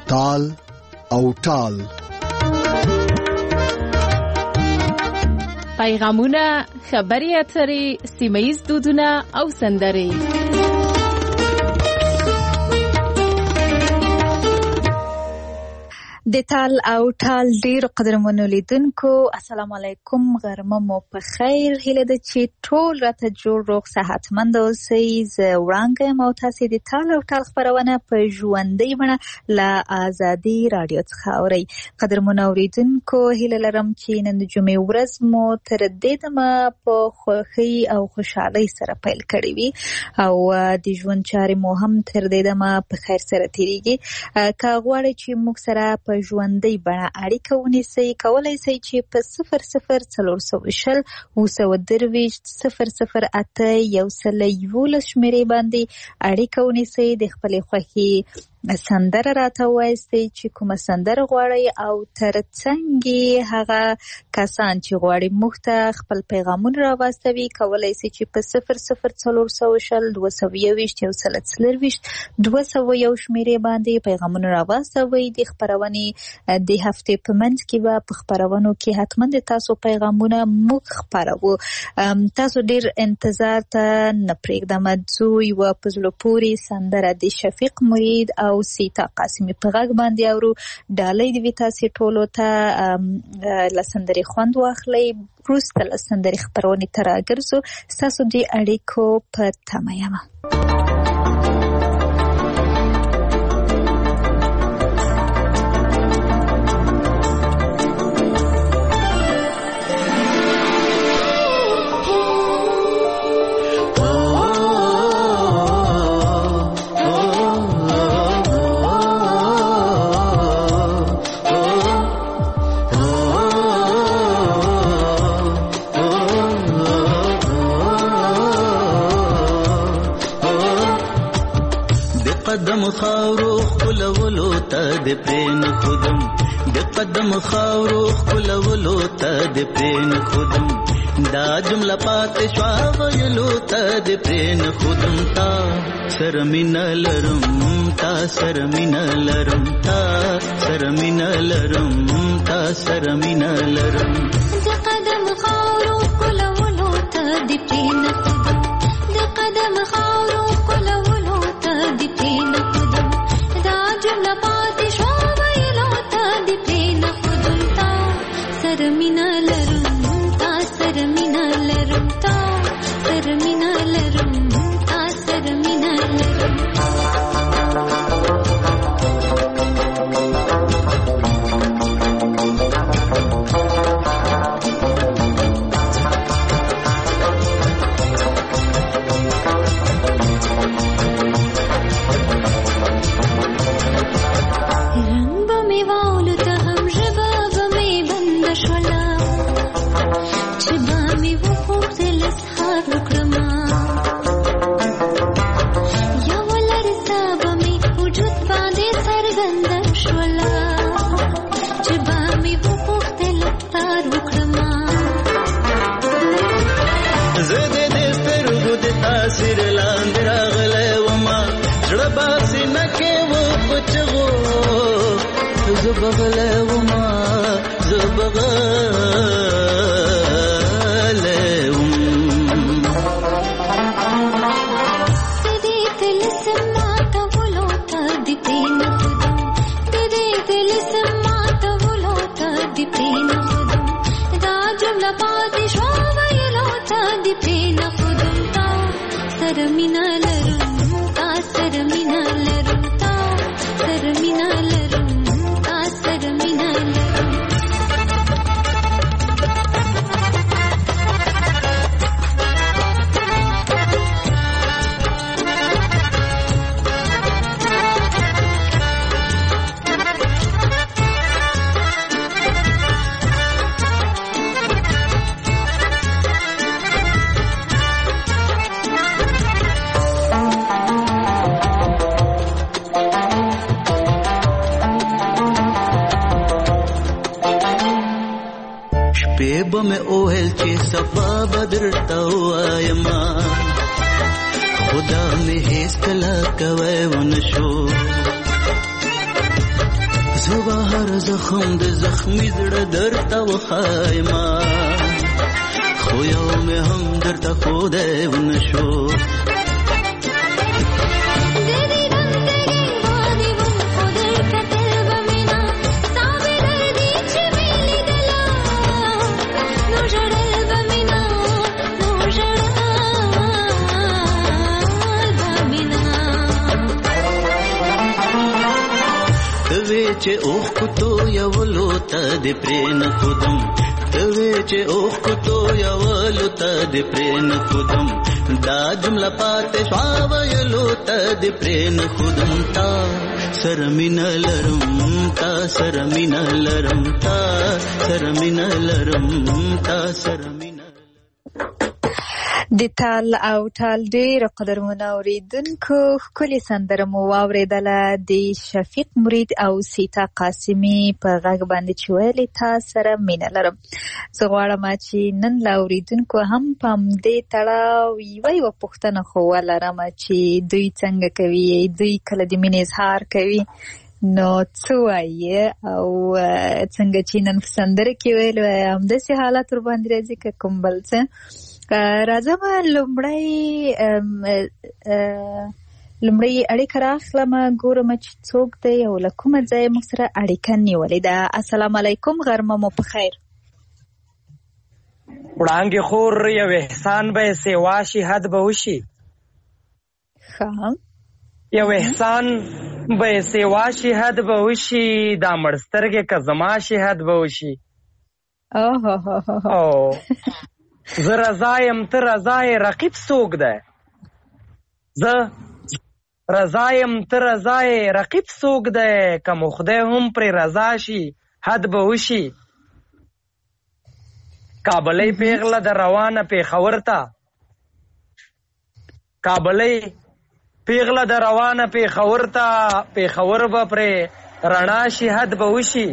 تال او ټال. پیغامونه، خبري اترې، سیمه‌ییز دودونه او سندرې. د تال او ټال ډیر قدرمنو لیدونکو، السلام علیکم، غرمه مو په خیر. هیله ده چې ټول راته جوړ روغ صحتمند اوسئ. زه وړانګه یم او تاسې د تال او ټال خپرونه په ژوندۍ بڼه له ازادي رادیو څخه اورئ. قدرمنو اوریدونکو، هیله لرم چې نن د جمعې ورځ مو تر دې دمه په خوښۍ او خوشحالۍ سره پیل کړې وي او د ژوند چارې مو هم تر دې دمه په خیر سره تیریږي. که غواړئ چې موږ سره په ژوندۍ بڼه اړیکه ونیسئ، کولی شئ چې په 004020 008 شمیرې باندې اړیکه ونیسئ. د خپلې خوښې سندره راته وایستئ چې کومه سندره غواړئ او ترڅنګ هغه کسان چې غواړي موږ ته خپل پیغامونه راواستوي کولی شي چې په 004020 201 شمیرې باندې پیغامونه راواستوي. د خپرونې د هفتې په منځ کې به په خپرونو کې حتما د تاسو پیغامونه موږ خپروو. تاسو ډیر انتظار ته نه پرېږدم. ځو یوه په زړه پورې سندره د شفیق مرید او سیتا قاسمی په غږ باندې اورو. ډالۍ د تاسو ټولو ته له سندرې خوند واخلئ. وروسته له سندرې خپرونې ته راګرځو. ستاسو د اړیکو په تمه یم. قدم خاورو خلولو ته د پرین خودم، د قدم خاورو خلولو ته د پرین خودم، دا جمله پاتې شوا ویلو ته د پرین خودم. تا سره مینه لرم، تا سره مینه لرم، تا سره مینه لرم، تا سره مینه لرم. د قدم خاورو خلولو ته د پرین خودم، د قدم خاورو خلولو ته د پرین خودم، دا جمله پاتې شوا ویلو ته د پرین خودم. تا سره مینه لرم، تا سره مینه لرم، تا سره مینه لرم، تا سره مینه لرم. زه هر زخم د زخمی زړه درته وخایما خو یو مې هم درته ښودی ونشو چې اوخ کوتو یولو ته د پرین خودم توی چې اوخ کوتو یولو ته د پرین خودم دا جمله پاتې شوا ویلو ته د پرین خودم تا سره مینه لرم تا سره مینه لرم تا سره مینه لرم تا سره مینه د تال او ټال ډېر قدرمنو اوریدونکو ښکلې سندره مو واورېدله د شفیق مرید او سیتا قاسمي په غږ باندې چې ویلې تا سره مینه لرم. زه غواړم چې نن له اوریدونکو هم په همدې تړاو یوه پوښتنه خو ولرم چې دوی څنګه کوي، دوی کله د مینې اظهار کوي نو څه وایي او څنګه چې نن په سندره کې ویل همداسې حالات ورباندې راځي که کوم بل څه. راځم لومړی اړیکه راخلم، ګورم چې څوک دی او له کومه ځایه موږ سره اړیکه نیولې ده. السلام علیکم، غرمه مو په خیر. وړانګې خور یو احسان به سیوا شي حد به وشي. یو احسان به سیوا شي حد به وشي، دا مړسترګې که زما شي حد به وشي. زه رضا یم ته رضا یې رقیب څوک دی؟ زه رضا یم ته رضا یې رقیب څوک دی؟ که مو خدای هم پرې رضا شي حد به وشي. کابلۍ پیغله د روانه پېښور ته، کابلۍ پیغله د روانه پېښور ته، پېښور به پرې رڼا شي حد به وشي.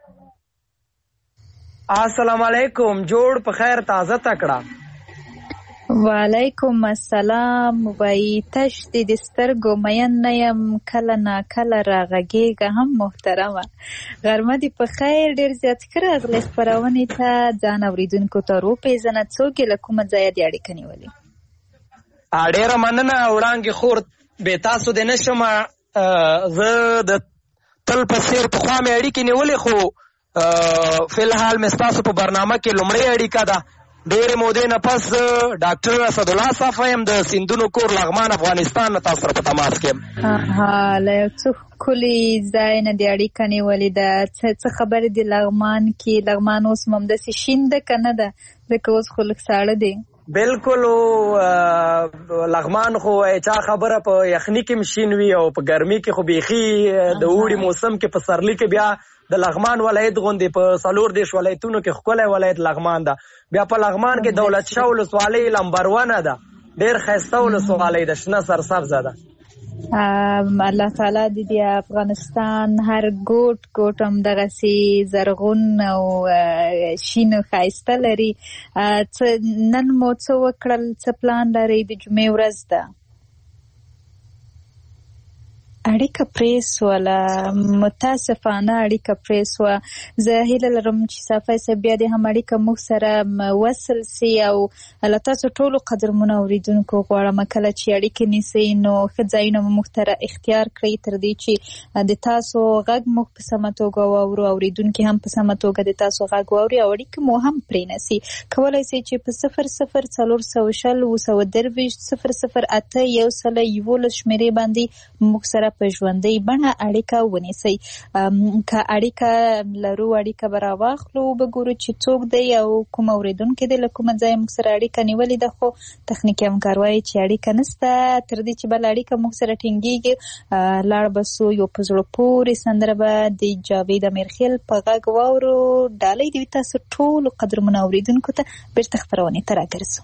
السلام علیکم، جوړ په خیر، تازه تکړه. وعلیکم السلام. وای تش دې د سترګو مین نه یم، کله نا کله راغږېږه هم محترمه. غرمه دې په خیر. ډېر زیات ښه راغلې خپرونې ته. ځان اوریدونکو ته وپېژنه، څوک یې له کومه ځایه دې اړیکه نیولې؟ ډېره مننه وړانګې خور، بې تاسو دې نه شم. زه د تل په څېر پخوا مې اړیکې نیولې، خو فی الحال مې ستاسو په برنامه کې لومړۍ اړیکه ده. ډېرې مودې نه پس ډاکټر اسدالله صافی یم د سیندونو کور لغمان افغانستان نه تاسو سره په تماس کې یم. له یو څه ښکلي ځای نه دې اړیکه نیولې ده. څه خبرې دي لغمان کې؟ لغمان اوس همداسې شین ده که نه ده؟ ځکه اوس خو لږ ساړه دی. بالکل، لغمان خو چا خبره په یخني کې مشین وي او په ګرمي کې خو بیخي د اوړي موسم کې په سرلی کې بیا د لغمان ولایت غوندې په 14 ولایتونو کې ښکلی ولایت لغمان ده. بیا په لغمان کې دولت شاه ولسوالۍ نمبر 1 ده، ډېر ښایسته ولسوالۍ ده، شنه سرسبزه ده. الله تعالی دې د افغانستان هر ګوټ ګوټ همدغسې زرغون او شین او ښایسته لري. نن مو څه وکړل؟ څه پلان لرئ؟ د جمعې ورځ ده. اړیکه پرې سوله، متاسفانه اړیکه پرې سوه. زه هیله لرم چې صافی صاحب بیا دې هم اړیکه موږ سره وصل سي او له تاسو ټولو قدرمنو اورېدونکو غواړم کله چې اړیکې نیسئ نو ښه ځایونه مو موږ ته اختیار کړئ تر دې چې د تاسو غږ موږ په سمه توګه واورو، اورېدونکي هم په سمه توګه د تاسو غږ واوري او اړیکې مو هم پرې نه سي. کولی سئ چې په 004020081111 شمېرې باندې موږ سره په ژوندۍ بڼه اړیکه ونیسئ. که اړیکه لرو اړیکه به راواخلو، وګورو چې څوک دی او کوم اورېدونکی دی له کومه ځایه موږ سره اړیکه نیولې ده. خو تخنیکي همکار وایي چې اړیکه نشته. تر دې چې بله اړیکه موږ سره ټینګېږي لاړ به سو یو په زړه پورې سندره به د جاوید امیرخیل په غږ واورو. ډالۍ دې وي تاسو ټولو قدرمنو اورېدونکو ته. بېرته خپرونې ته راګرځو.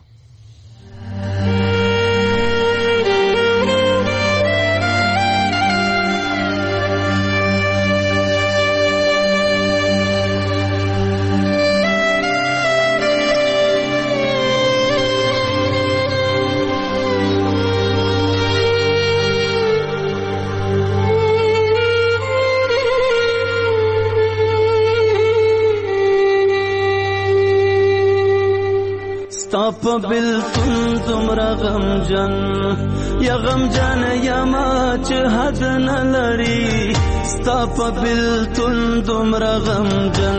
په بلتون دومره غمجن یا غمجن یما چې حد نه لري ستا په بلتون دومره غمجن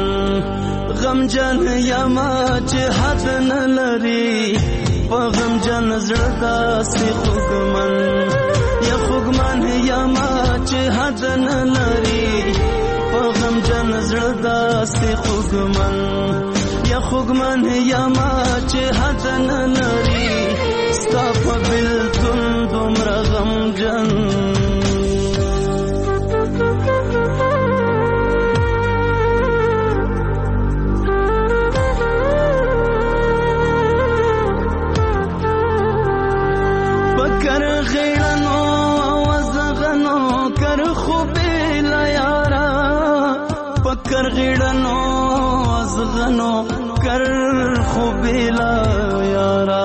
یما چې حد نه لري په غمجن زړه داسې خوږمن یما چې حد نه لري په غمجن زړه داسې خوږمن یما چې حد نه لري ستا په بلتون دومره غمجن پکر غیړنو وزغنو کر خوبې لا یارا پکر غیړنو وزغنو کر خوبې لا یارا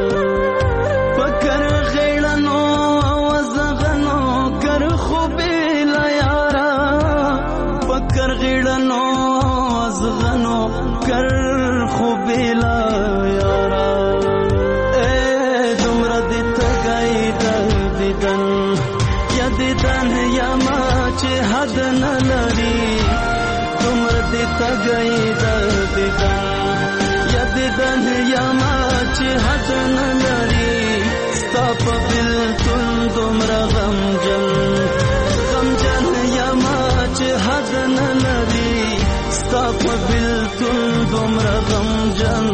پکر غیړنو وزغنو کر خوبې لا یارا پکر غیړنو وزغنو کر خوبې لا یارا دیدن یما چې حد نه لري دومره دې تګی دیدن یما چې حد نه لري ستا په بلتون دومره غمجن یما چې حد نه لري ستا په بلتون دومره غمجن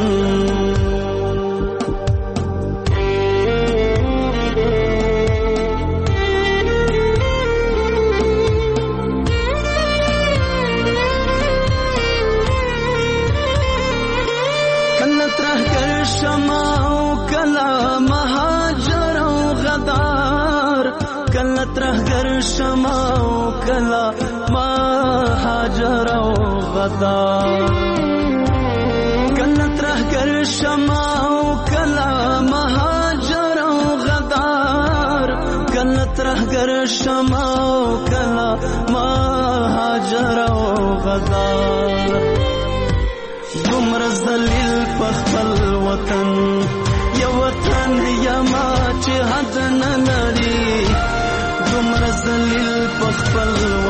ترهګر شمع او کلا مهاجر او غدار کله ترهګر شمع او کلا مهاجر او غدار کله ترهګر شمع او کلا مهاجر او غدار دومره ذلیل په خپل وطن یو وطن یما چې حد نه لري دومره ذلیل په خپل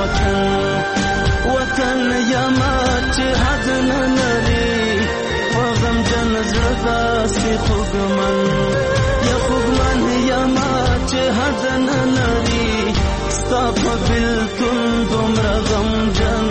وطن یما چې حد نه لري په غمجن زړه داسې خوږمن یما چې حد نه لري ستا په بلتون دومره غمجن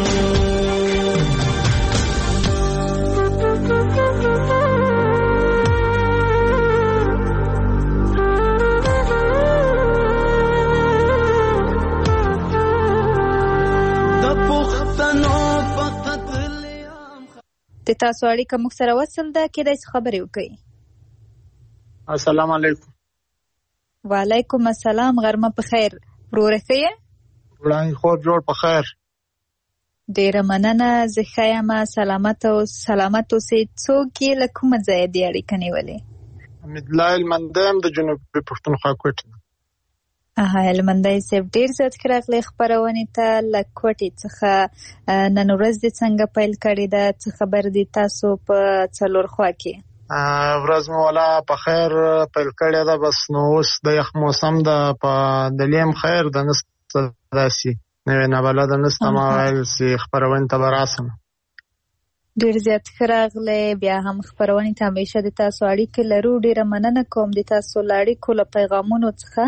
د تاسو اړیکه موږ سره وصل ده کېدای شي خبرې وکړئ. السلام علیکم. وعلیکم السلام. غرمه په خیر. وروره ښه یې؟ وړاندې خور جوړ په خیر. ډېره مننه. زه ښه یم. سلامت اوسئ. څوک یې له کومه ځایه دې اړیکه نیولې؟ حمیدالله هلمندی یم د جنوبي پښتونخوا کوټې نه. هلمندی صاحب ډېر زیات ښه راغلی خپرونې ته. له کوټې څخه نن ورځ دې څنګه پیل کړې ده؟ څه خبر دي تاسو په څلور خوا کې؟ ورځ مو والا په خیر پیل کړې ده. بس نو اوس د یخ موسم ده په دلیم خیر ده نسته داسې نوې نابلده نسته ما ویل چې خپرونې ته به راسم. ډېر زیات ښه راغلی. بیا هم خپرونې ته همیشه د تاسو اړیکې لرو. ډېره مننه کوم د تاسو له اړیکو له پیغامونو څخه.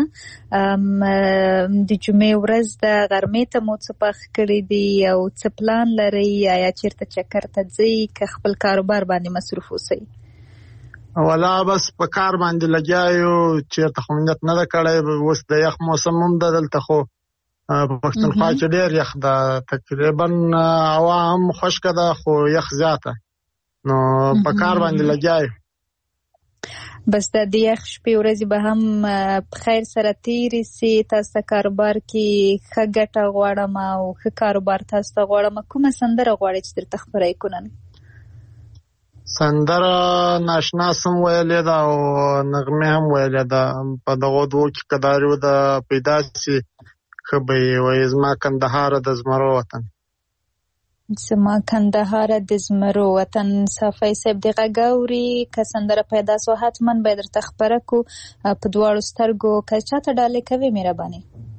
د جمعې ورځ د غرمې ته مو څه پخ کړي دي او څه پلان لرئ؟ یا چېرته چکر ته ځئ که خپل کاروبار باندې مصروف اوسئ؟ والا بس په کار باندې لګیا یو. چېرته خو نیت نه ده کړی. اوس د یخ موسم هم ده دلته خو په پښتونخوا کې ډېر یخ ده. تقریبا هوا هم خشکه ده خو یخ زیاته نو په کار باندې لګیا یو. بس د یخ شپې ورځې به هم په خیر سره تېرې سي. تاسو ته کاروبار کې ښه ګټه غواړم او ښه کاروبار تاسو ته غواړم. کومه سندره غواړئ چې درته خپره یې کړم؟ سندره ناشنا هم ویلې ده او نغمې هم ویلې ده. په دغو دوو کې که داري و د پیدا سي ښه به یې وایي زما کندهار د زمرو وطن. زما کندهار د زمرو وطن صافی صاحب د غاوري که سندره پیدا سو حتما باید درته خبره کو په دواړو سترګو که چاته ډالۍ کوي مهرباني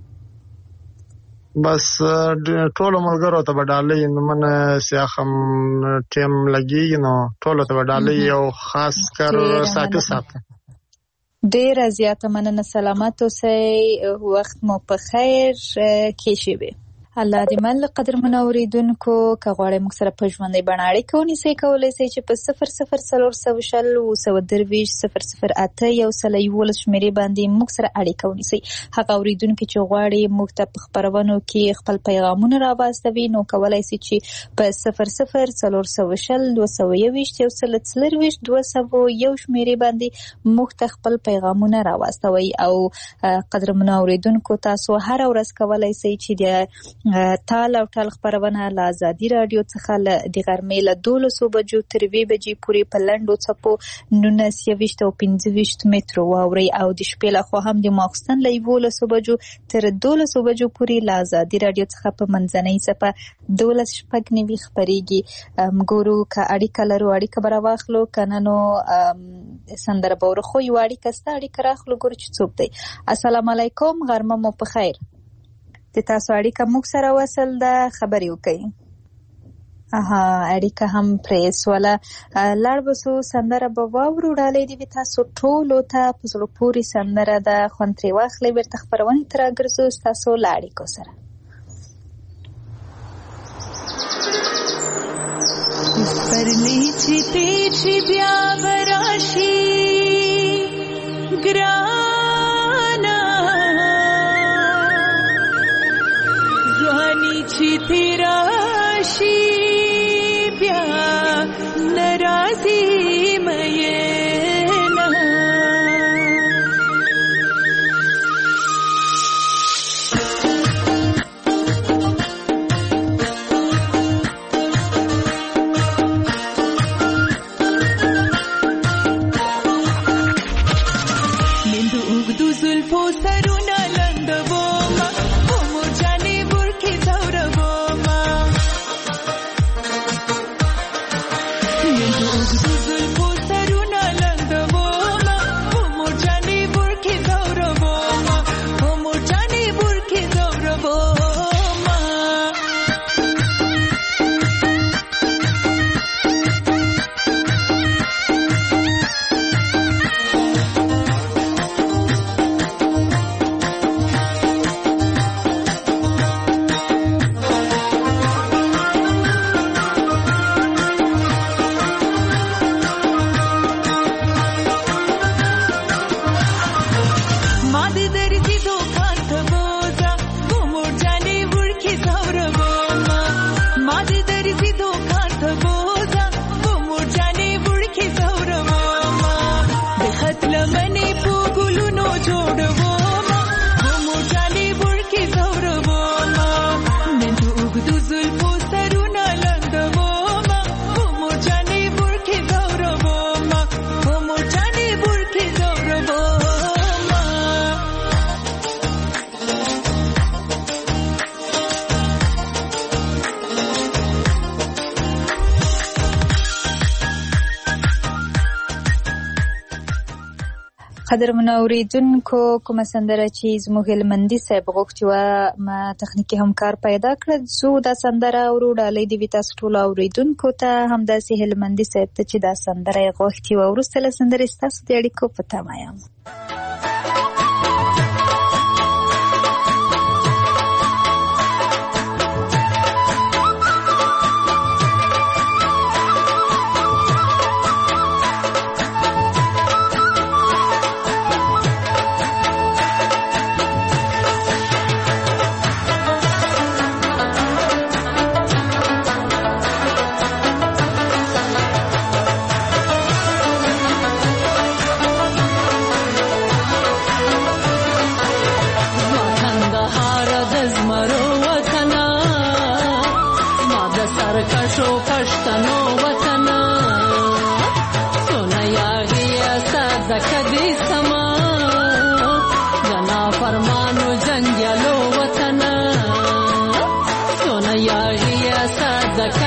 بس ټول ملګرو ته ډالۍ نو من سیاخم ټیم لګي نو ټول ته ډالۍ او خاص کر ساته ډیر زیاته مننه سلامت اوسئ وخت مو په خیر کې شي الله دې مل قدر منوریدونکو که غواړئ موږ سره په ژوندۍ بڼه اړیکه ونیسئ کولی شئ چې په 00400008 شمیرې باندې موږ سره اړیکه ونیسئ هغه اوریدونکي چې غواړي موږ ته په خپرونو کې خپل پیغامونه راواستوي نو کولی شئ چې په 00404221 شمیرې باندې موږ ته خپل پیغامونه راواستوي او قدر منوریدونکو تاسو هر ورځ کولی شئ چې د تال او ټال خبرونه له ازادي رادیو څخه د غرمې له 12 بجو تر 2 بجې پورې په لنډو څپو 19 او 15 مترو واوري او د شپې له خوا هم د ماخستن له 11 بجو تر 12 بجو پورې له ازادي رادیو څخه په منځنۍ څپه 12 شپږ خبريږي ګورو که اړیکه لرو اړیکه برا واخلو کنه نو سندره بور خو یو اړیکه ست اړیکه راخلو ګورو چې څوک دی السلام علیکم غرمه مو په خیر د تاسو اړیکه موږ سره وصل ده خبرې وکړئ اړیکه هم پریس ولا لړ بسو سندره به واورو ډالۍ دی تاسو ټولو ته په زړه پورې سندره ده خوندري واخلئ ورته خبرونه تر ګرځو تاسو لاړې کو سره پرلی چې تیری بیا براشي ګرانا ځواني چې تیراشي بیا ناراضي مې قدر منوریدونکو کومه سندره چې زموږ هلمندي صاحب غوښتي و ما تخنیکی همکار پیدا کړ زو دا سندره ورو ډالۍ دی تاسو ټول اوریدونکو ته همداسې هلمندي صاحب ته چې دا سندره غوښتي و ورسته له سندرې تاسو د اړیکو په تمه یم the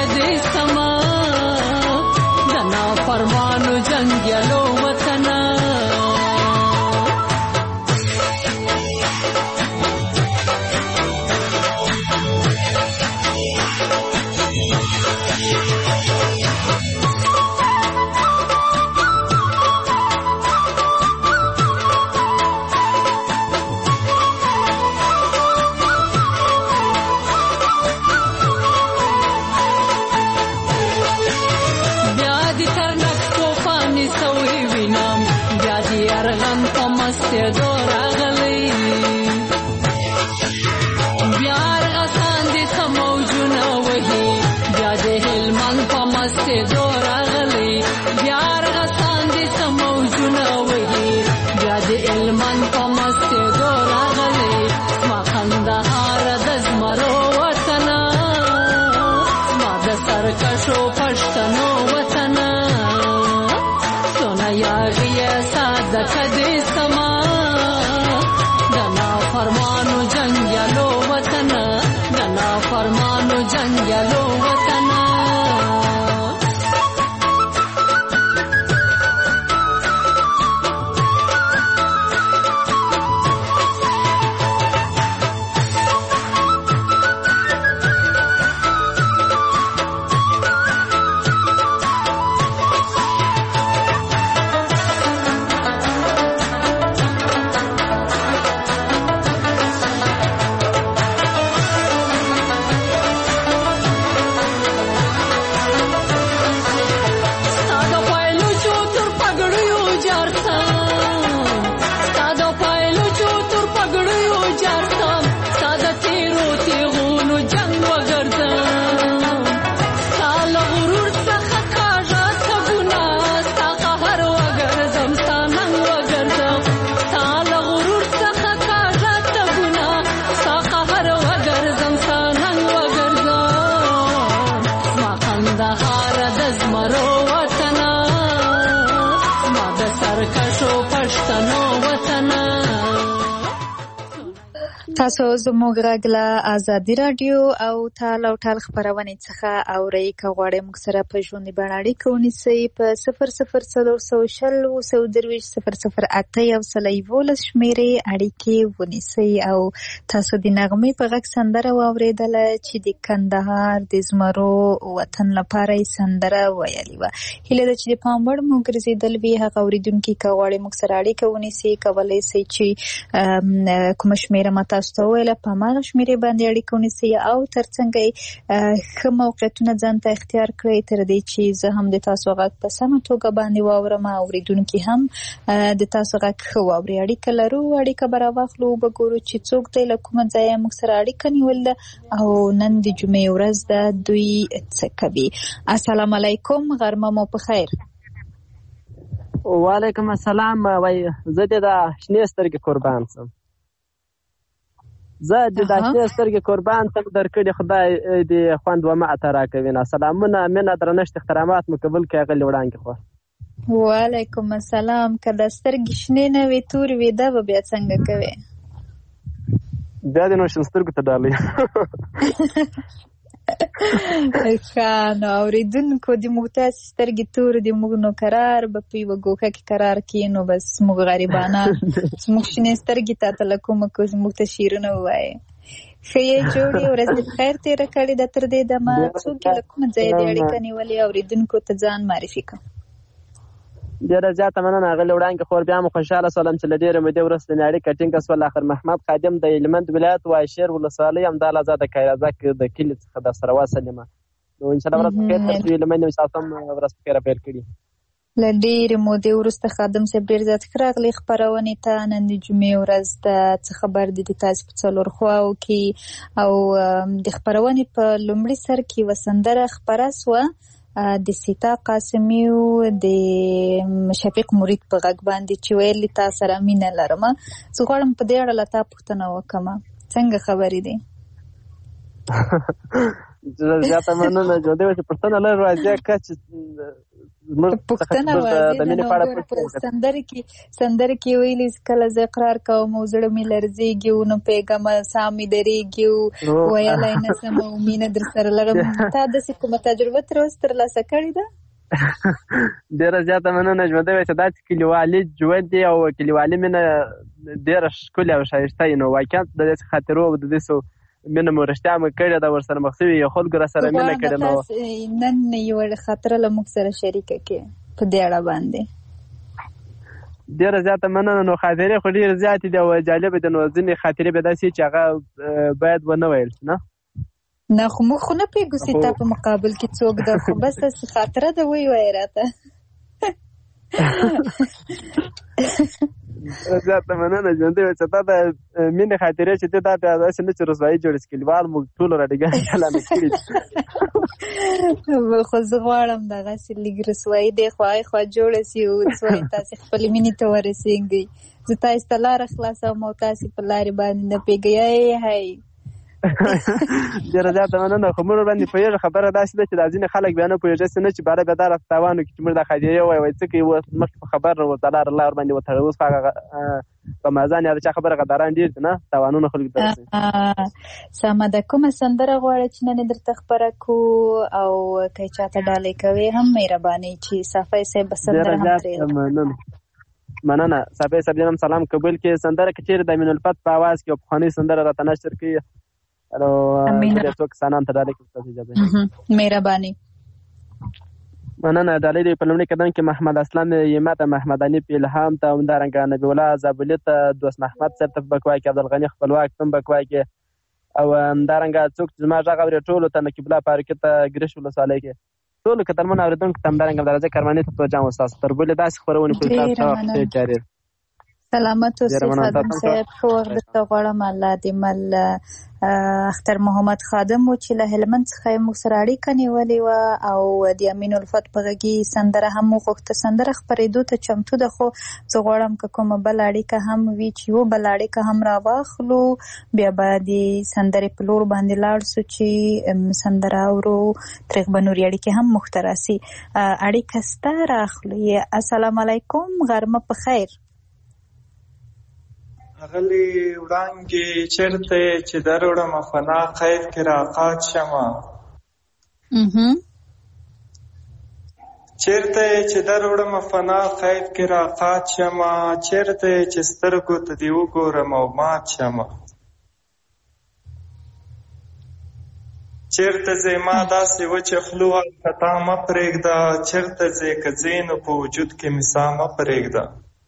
تاسو زموږ غږ له ازادي رادیو او ټال او ټال خبرونې څخه اورئ. که غواړئ موږ سره په ژوندۍ بڼه اړیکه ونیسئ په 00403008 شمېرې اړیکې ونیسئ. او تاسو د نغمې په غږ سندره واورېدله چې د کندهار د زمرو وطن لپاره یې سندره ویلې وه. هیله ده چې د پام وړ مو ګرځېدل وي. هغه اورېدونکي که غواړئ موږ سره اړیکه ونیسئ کولی شئ چې کومه شمېره ما تاسو ته وویله په هماغه شمېرې باندې اړیکه ونیسئ او ترڅنګ یې ښه موقعیتونه ځان ته اختیار کړئ تر دې چې زه هم د تاسو غږ په سمه توګه باندې واورم او اورېدونکي هم د تاسو غږ ښه واوري. اړیکه لرو، اړیکه به راواخلو، به ګورو چې څوک دی له کومه ځایه موږ سره اړیکه نیول ده او نن د جمعې ورځ ده دوی څه کوي. السلام علیکم، غرمه مو په خیر. وعلیکم السلام. وای زه د شنې سترګې قربان سم. زه د شنې سترګې قربان سم درکړي خدای دې خوند و ماته راکوي. نه سلامونه، مینه، درنښت، احترامات مو قبول کړئ. غلي وړاندې خو وعلیکم السلام. که د سترګې شنې نه وي تورې وي دا به بیا څنګه کوي؟ بیا د نو شین سترګو ته ډالۍ. ښه نو اورېدونکو د موږ تاسې سترګې تورې د موږ نو قرار به په یوه ګوښه کې قرار کړي نو بس موږ غریبانان زموږ شنې سترګې تاته له کومه کو زموږ ته شعرونه ووایې. ښه یې جوړې ورځ دې خیر تېره کړې ده تر دې دمه. څوک یې له کومه ځایه دې اړیکه نیولې اورېدونکو ته ځان معرفي کړه. ډېره زیاته مننه غلي وړاندې خور. بیا مو خوشحاله سولم چې له ډېرې مودې وروسته مې اړیکه ټینګه سوله. آخر محمد خادم د هلمند ولایت واشیر ولسوالۍ همدا لحظه د کایرازک د کلي څخه در سره وصل یم. نو انشاءالله ورځ په خیر تاسو هلمند یم تاسو هم ورځ په خیره پیل کړي. له ډېرې مودې وروسته خادم صاحب ډېر زیات ښه راغلي خپرونې ته. نن د جمعې ورځ ده، څه خبر دي د تاسو په څلور خواو کې؟ او د خپرونې په لومړي سر کې یوه سندره خپره سوه د سیتا قاسمي او د شفیق مرید په غږ باندې چې ویل تا سره مینه لرم. زه غواړم په دې اړه له تا پوښتنه وکړم، څنګه خبرې دي؟ زیاته مننه جوړې چې پښتنه لرو راځي چې پښتنه وایي. سندره کې ویلي کله زه اقرار کوم او زړه مې لرزېږي نو پیغام ساه مې درېږي ویلی نه سم او مینه در سره لرم. تا داسې کومه تجربه تر اوسه ترلاسه کړې ده؟ ډېره زیاته مننه ژوندی وایي چې دا چې کلیوالي ژوند دی او کلیوالي مینه ډېره ښکلې او ښایسته وي. نو واقعا د داسې خاطرو او د داسې مینه مو رښتیا مو کړې ده، ورسره مخ شوي یو خلکو راسره مینه کړې. نو نن یوه خاطره له موږ سره شریکه کړې په دې اړه باندې. ډېره زیاته مننه. نو خاطرې خو ډېرې زیاتې دي او جالبه دي. نو ځینې خاطرې به داسې چې هغه باید ونه ویل نه خو موږ خو نه پوهېږو چې تا په مقابل کې څوک ده، خو بس داسې خاطره ده ووایه راته. زیاته مننه ژوندی وایي چې تا د مینې خاطرې چې دی دا بیا داسې نه چې رسوایي جوړې چې کلیوال موږ ټولو راډیګانې چالانه کړي. خو زه غواړم دغسې لږ رسوایي دی خوا جوړه سي او تاسې خپلې مینې ته ورسېږئ. زه تاسې ته لاره خلاصوم او تاسې په لارې باندې نه پوهېږئ. هی ډېره زیاته مننه. خو موږ باندې پوهېږو خبره داسې ده چې دا ځینې خلک بیا نه پوهېږي چې نه چې باره بیا دا راته تاوان وکړي چې موږ دا خاطرې ووایو څه کوي. اوس مخکې په خبر لار الله ورباندې وتړی. اوس هغه په مازان یا د چا خبره غداران ډېر دي نه تاوانونه خلکو ته رسوي. سمه ده. کومه سندره غواړئ چې نن یې درته خپره کړو او که یې چاته ډالۍ کوې هم مهرباني چې صافی صاحب به سندره هم ترې مننه. صافی صاحب جان هم سلام قبول کړي. سندره که چېرې د امین الفت په اواز کې یو پخوانۍ سندره راته نشر کړي څو کسانان ته ډالۍ کړو. مهرباني مننه. ډالۍ دی په لومړي قدم کې محمد اسلام یما ته، محمد انیف الهام ته، همدارنګه نبی الله زابلي ته، دوست محمد صاحب ته په بکوا کې، عبدالغني خپلواک ته بکوا کې، او همدارنګه څوک چې زما غږ اوري ټولو ته، نقیب الله فاروقي ته ګرش ولسوالۍ کې ټولو کترمن اورېدونکو ته، همدارنګه عبدالرزاق کرماني ته توجه وستاسو تر بلې داسې خپرونې پورې تاسو جاري سلامت اوسئ خادم صاحب. ښه وخت درته غواړم. الله دې مل اختر محمد خادم و چې له هلمند څخه یې موږ سره اړیکه نیولې وه او د امین الفت په غږي سندره هم وغوښته. سندره خپرېدو ته چمتو ده خو زه غواړم که کومه بله اړیکه هم وي چې یوه بله اړیکه هم راواخلو بیا به د سندرې په لور باندې لاړ سو چې سندره اورو ترې به نورې اړیکې هم موږ ته راسي. اړیکه سته راخلو. السلام علیکم، غرمه په خیر. اغلی وړانګې چیرته چې دروړم فنا قید کې راقات شمه چیرته چې دروړم فنا قید کې راقات شمه چیرته چې سترګو ته دې وګورم او مات شمه چیرته ځې ما داسې وچه خلو خطا مه پرېږده چیرته ځې که ځې نو په وجود کې مې سا مه پرېږده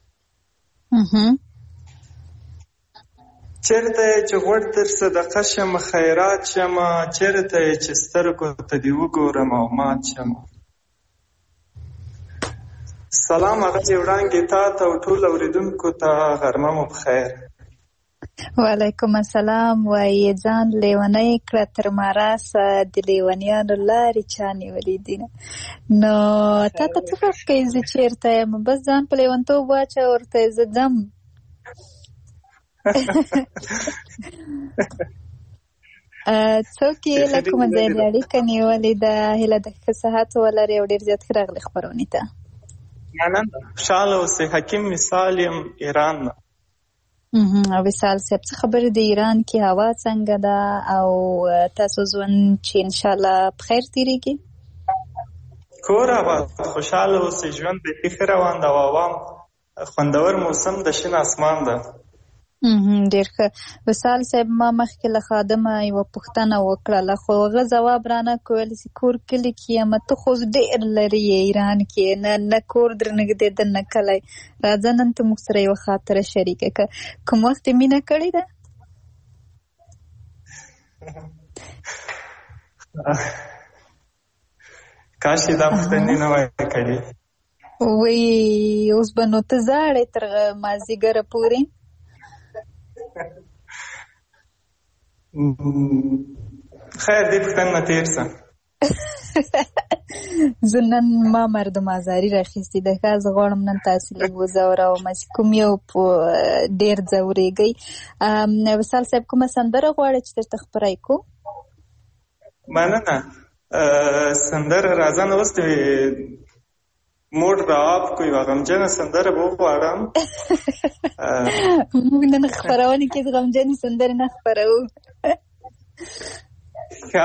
چیرته چې غوړ در صدقه شم خیرات شم چیرته چې سترګو ته دې وګورم او مات شم سلام هغه وړانګې تا ته او ټول اورېدونکو ته غرمه مو بخیر وعلیکم السلام وایي ځان لیونی کړه تر ماراسه د لیونیانو لارې چا نیولې دي نو تا ته څه فرق کوي زه چېرته یم بس ځان په لیونتوب واچوه ورته زه ځم څوک یې له کومه ځای د اړیکه نیولې ده هیله ده ښه صحت ولرې او ډېر زیات ښه راغلې خپرونې ته مننه خوشحاله اوسئ حکیم مثال یم ایران نه او وصال صاحب څه خبرې د ایران کې هوا څنګه ده او تاسو ژوند چې انشاءالله په خیر تېرېږي کور آباد خوشحاله اوسئ ژوند بیخي ښه روان ده او عوام خوندور موسم د شین اسمان ده ډېر ښه وصال صاحب ما مخکې له خادمه یوه پوښتنه وکړله خو هغه ځواب رانه کړ ویل چې کور کلي کې یم ته خو ډېر لرې یې ایران کې نه کور در نږدې ده نه کلی راځه نن ته موږ سره یوه خاطره شریکه کړه کوم وخت یې مینه کړې ده کاش یې دا پوښتنې نه وای کړې وایي اوس به نو ته ژاړې تر مازدیګره پورې خیر دې پوښتنه نه تېر شه زه نن ما مردم ازاري راخیستې ده ښه زه غواړم نن تاسې لږ وځوروم چې کوم یو ډېر ځورېږئ وصال صاحب کومه سندره غواړئ چې درته خپره کړو مننه سندره راځه نو اوس موډ را آپ کو یوه غمجنه سندره به وغواړم موږ نن خپرونې کې د غمجنې سندرې نه خپروو ښه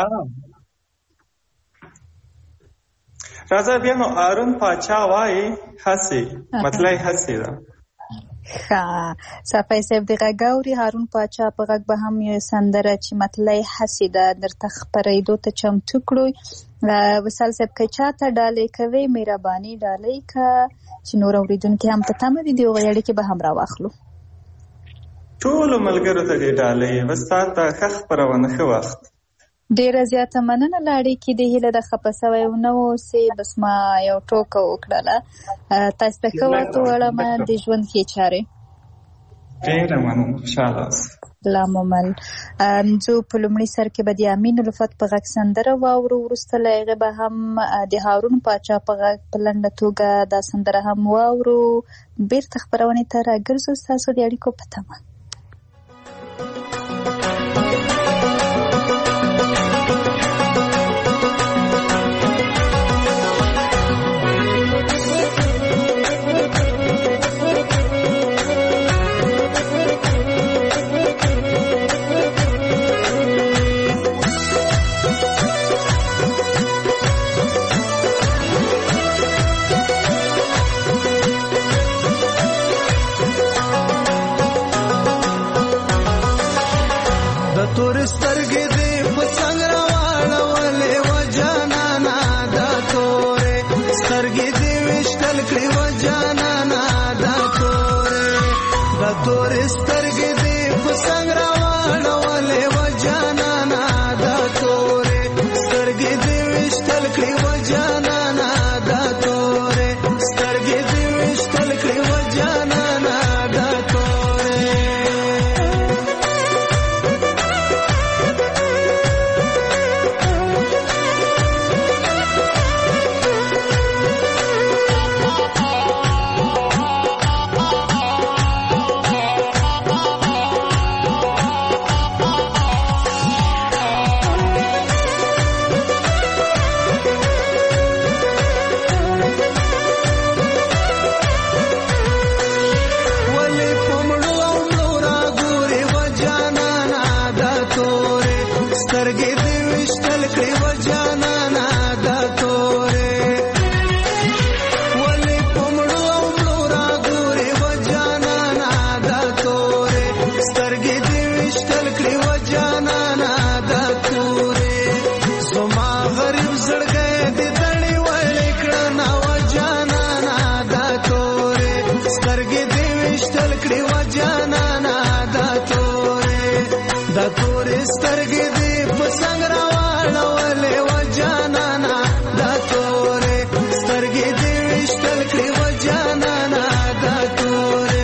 راځه بیا نو هارون پاچا وایي هسې مطلع هسې ده ښه صفی صاحب د غږ اوري هارون پاچا په غږ به هم یو سندره چې مطلع هسې ده درته خپرېدو ته چمتو کړو وصال صاحب که چاته ډالۍ کوئ مهرباني ډالۍ که چې نور اورېدونکي هم په تمه دي د هغوی اړیکې به هم راواخلو ټولو ملګرو ته دې ډالۍ بس تا ته ښه خپرونه ښه وخت ډېره زیاته مننه له اړیکې د هیله ده خفه سوی ونه اوسې بس ما یو ټوکه وکړله تاسو ته ښه وخت وړمه د ژوند ښې چارې ډېره مننه خوشحاله اوسئ لاممل زه په لومړي سر کې به د امین الفت په غږ سندره واورو وروسته له هغې به هم د هارون پاچا په غږ په لنډه توګه دا سندره هم واورو بېرته خپرونې ته راګرځو ستاسو د اړیکو په تمه تور سترګې دې په څنګ راواړولې و جانانا دا تورې سترګې دې وشکل کړې و جانانا دا تورې سترګې دې په څنګ راواړولې و جانانا دا تورې سترګې دې وشکل کړې و جانانا دا تورې سترګې دې وشکل کړې و جانانا دا وشتل کړي و جانانا دا تورې زما غریب زړګی دې دړې وړې کړنه و جانانا دا تورې سترګې دې وشتل کړي و جانانا دا تورې سترګې دې په څنګ راواړولې و جانانا دا تورې سترګې دې وشتل کړي و جانانا دا تورې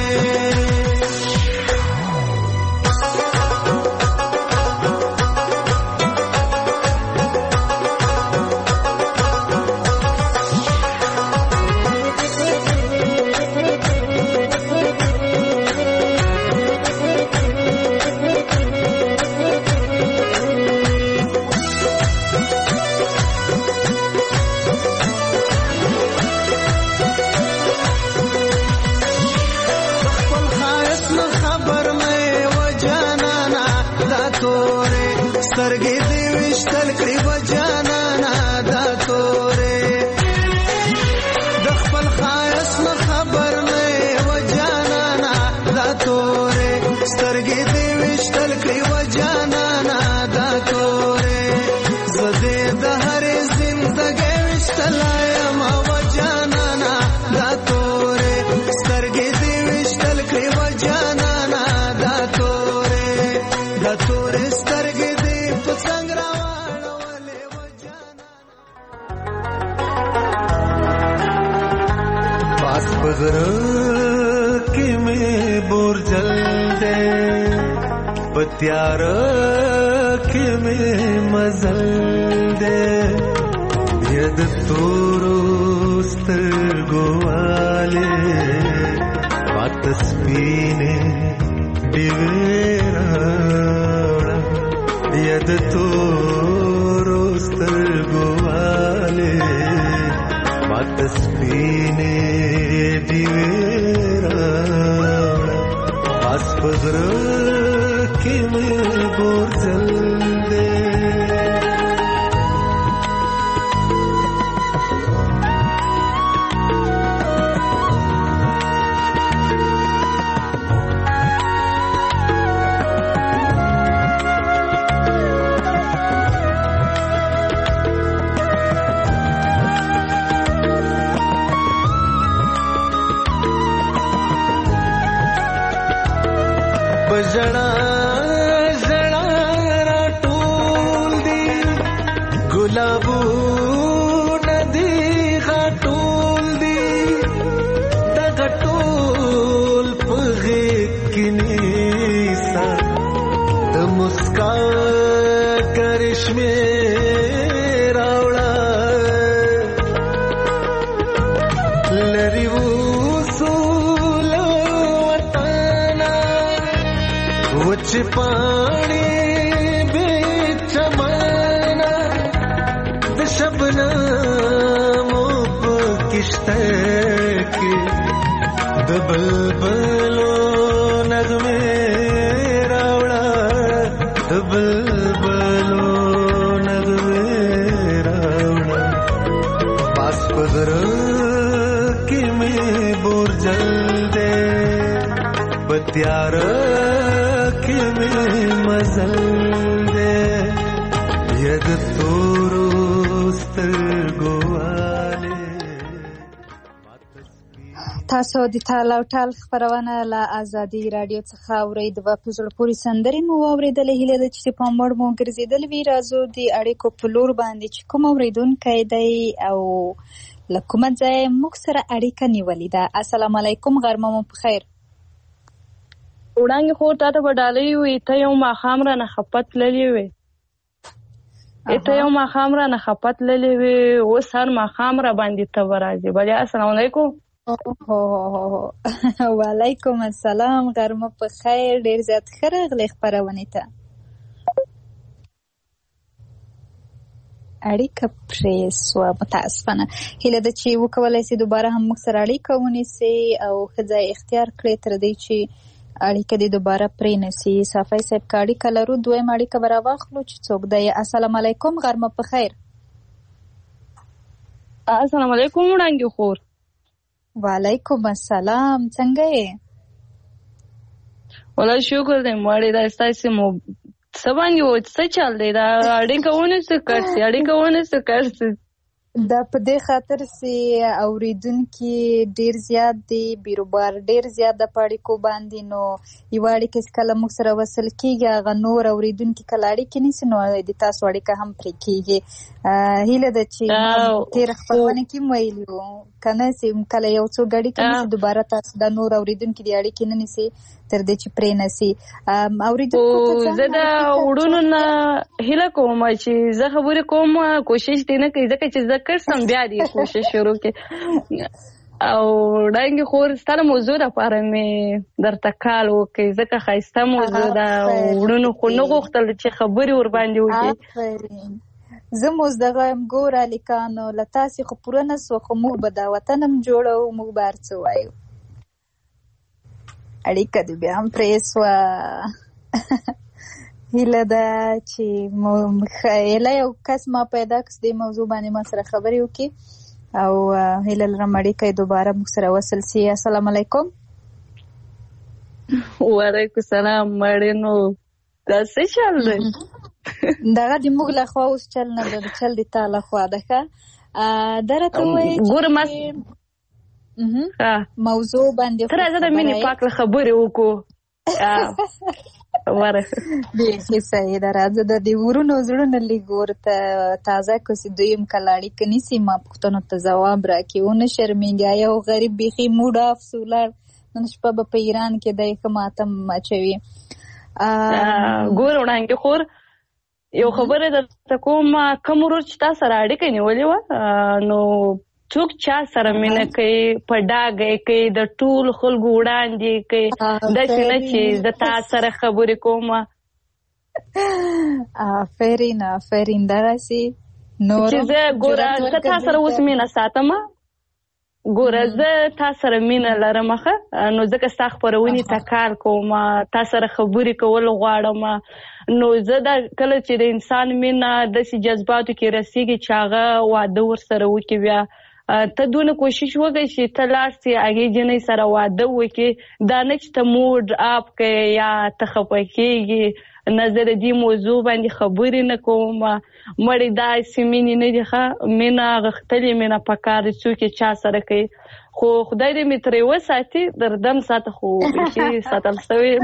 سترګې دې وشتل کړي و جانانا دا تورې د خپل ښایست نه خبر نه و جانانا دا تورې سترګې دې وشتل کړي و جانانا دا تورې زه دې د هرې زندګۍ وشتلی یم و جانانا دا تورې سترګې دې وشتل کړي و جانانا دا تورې دا تورې سترګې بغره کې مې بورجل دې پتیار کې مې مزل دې ید تورو سترګو والے بات سپینې دیویرا ید تورو سترګو والے بات سپینې पास बगर के में बोझल दे जड़ा जड़ा राटूल दी गुलाबू नदी घाटूल दी दगटूल पगे किनीसा द मुस्का करिश्मे रावड़ा लरिवू पानी बीच माना द शबनमों पे किश्ते की द बलबलो नगमे रावड़ा द बलबलो नगमे रावड़ा पास पगर की में बोरजल दे बत्यार मजल दे यद तोरो سترګو والے تاسو د تال او ټال خبرونه له ازادي رادیو څخه اورید و په زړه پورې سندرې مو اوریدلې هیله ده چې په مړ مو ګرځیدل وی راځو د اړیکو په لور باندې چې کوم اوریدونکو دی او لکه ځای موږ سره اړیکه نیولې ده. السلام علیکم، غرمه مو په خیر. وړاندې خو تاسو په ډالۍ وي ته یو ماښام را نه خپت للی وي ته یو ماښام را نه خپت للی وي اوس هر ماښام را باندې ته ورځي. بیا السلام علیکم. وعلیکم السلام، غرمه په خیر. ډیر زیات ښه راغلی خپرونې ته. اړیکه پرې سوه، متاسفانه. هیله ده چې وکولی سي دوباره هم موږ سره اړیکه ونیسي او ښه ځای اختیار کړي تر دې چې اړیکه دې دوباره پرې نسی. صافی صاحب که اړیکه لرو دویم اړیکه به راواخلو چې څوک دی. السلام علیکم، غرمه په خیر. السلام علیکم وړاندې خور. وعلیکم السلام، څنګه یې؟ ولا شکر دی مړې دا ستاسې مو څه باندې و څه چل دی دا اړیکه ونیسو کرسي دا په دې خاطر چې اوریدونکي ډیر زیات دي بیروبار ډیر زیات د اړیکو باندې نو یو اړیکه کله موږ سره وصل کیږي هغه نور اوریدونکي کله اړیکې نیسي نو د تاسو اړیکه هم پرې کیږي هیله ده چې تیر خپلونه کې ویلو کنه چې کله یو څو غړي کنه دوباره تاسو د نور اوریدونکي د اړیکې نه نیسي تر دې چې پرې نسی اوریدونکو ته زه د وړونو نه هیله کوم چې زه خبرې کوم کوشش دې نه کوي ځکه چې زه کړم بیا دې کوشش شروع کې او ډنګ خور ستاره موضوع د پاره مې درته کال وکي ځکه خایسته موضوع دا وړونو خو نه غوښتل چې خبرې ور باندې وکړي زه موږ دغه ګور الیکانو لتاسې خو پوره نه سو خو موږ به دا وطنم جوړو موږ بار څه وایو اړیکه دې بیا هم پرې سوه هیله ده چې خیله یو کس ما پیدا کړ دې موضوع باندې ما سره خبرې وکړي او هیله لرم اړیکه یې دوباره موږ سره وصل سي السلام علیکم وعلیکم السلام مړې نو دا څه چل دی دغه د موږ له خوا اوس چل نه ده چل دی تا له خوا ده ښه درته وایي موضوع باندې تر راځه د مینې پاک له خبرې وکړو بیخي صحیح ده راځه د دې ورونو زړونه لږ ورته تازه کړو چې دویم کله اړیکه نیسي ما پوښتنو ته ځواب راکړي ونه شرمېږي یو غریب بیخي موډ آف سو لاړ نن شپه به په ایران کې دی ښه ماتم اچوي ګوره وړاندې خور یو خبره درته کوم کوم ورور چې تا سره اړیکه نیولې وه نو څوک چا سره مینه کوي په ډاګه کوي د ټول خلکو وړاندې کوي داسې نه چې زه تا سره خبرې کوم آفرین دغسې چې زه ګوره زه تا سره اوس مینه ساتم ګوره زه تا سره مینه لرم ښه نو ځکه ستا خپرونې ته کار کوم تا سره خبرې کول غواړم نو زه دا کله چې د انسان مینه داسې جذباتو کې رسېږي چې هغه واده ورسره وکړي بیا ته دونه کوشش وکړې چې ته لاړ سې هغې جنۍ سره واده وکړې دا نه چې ته موډ اپ کوې یا ته خفه کېږي نه زه د دې موضوع باندې خبرې نه کوم مړې داسې مینې نه دي ښه مینه غښتلې مینه پکار دي څوک یې چا سره کوي خو خدای دې مې ترې وساتي در دم ساته خو بیخي ساتل سوی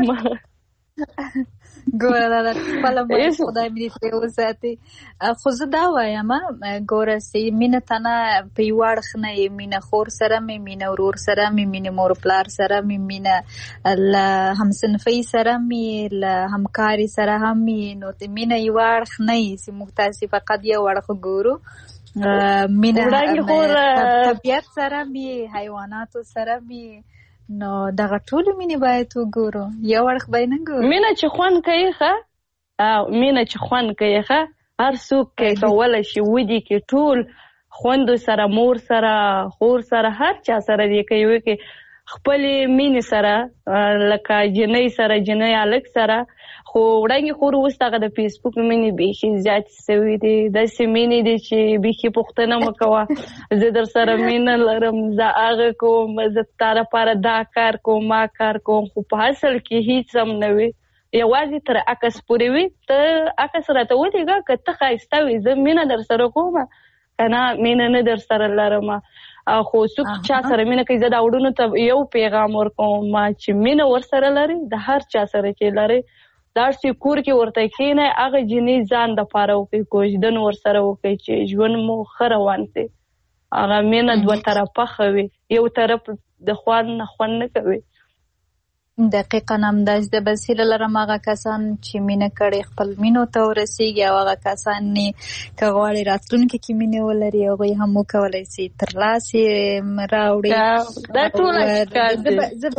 ګوره خپله خدای مې ترې وساتي خو زه دا وایم ګوره چې مینه ته نه په یو اړخ نه یې مینه خور سره مې مینه ورور سره مې مینه مور پلار سره مې مینه له همصنفۍ سره مې له همکاري سره هم مې نو مینه یو اړخ نه یې چې موږ تاسې فقط یو اړخ ګورو مینه طبیعت سره مې حیواناتو سره مې نو دغه ټولو مینې باید وګورو یو اړخ به یې نه ګورو مینه چې خوند کوي ښه مینه چې خوند کوي ښه هر څوک کولی شي ودې کې ټول خوندو سره مور سره خور سره هر چا سره دې کوي وکړي خپلې مینې سره لکه جنۍ سره جنۍ هلک سره خو وړاندې خور اوس دغه د فیسبوک مینې بیخي زیاتې سوي دي داسې مینې دي چې بیخي پوښتنه مه کوه زه در سره مینه لرم زه هغه کوم زه ستا لپاره دا کار کوم ما کار کوم خو په اصل کې هیڅ هم نه وي یوازې تر عکس پورې وي ته عکس راته ولېږه که ته ښایسته وي زه مینه در سره کوم که نه مینه نه در سره لرم خو څوک چا سره مینه کوي زه دا وړونو ته یو پیغام ورکوم چې مینه ورسره لري د هر چا سره چې لري دا چې کور کې ورته کښېنئ هغه جنۍ ځان دپاره وکړئ کوژدن ورسره وکړئ چې ژوند مو ښه روان شي هغه مینه دوه طرفه ښه وي یو طرف د خوند نه خوند نه کوي دقیقاً همداسې ده بس هیله لرم هغه کسان چې مینه کړې خپل مینو ته ورسېږي او هغه کسان که غواړي راتلونکي کې مینه ولري هغوی هم وکولی شي ترلاسې راوړي دا ټوله ښکار دي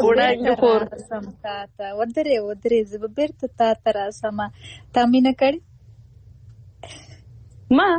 ودرې زه به بېرته تا ته راسم تا مینه کړې ما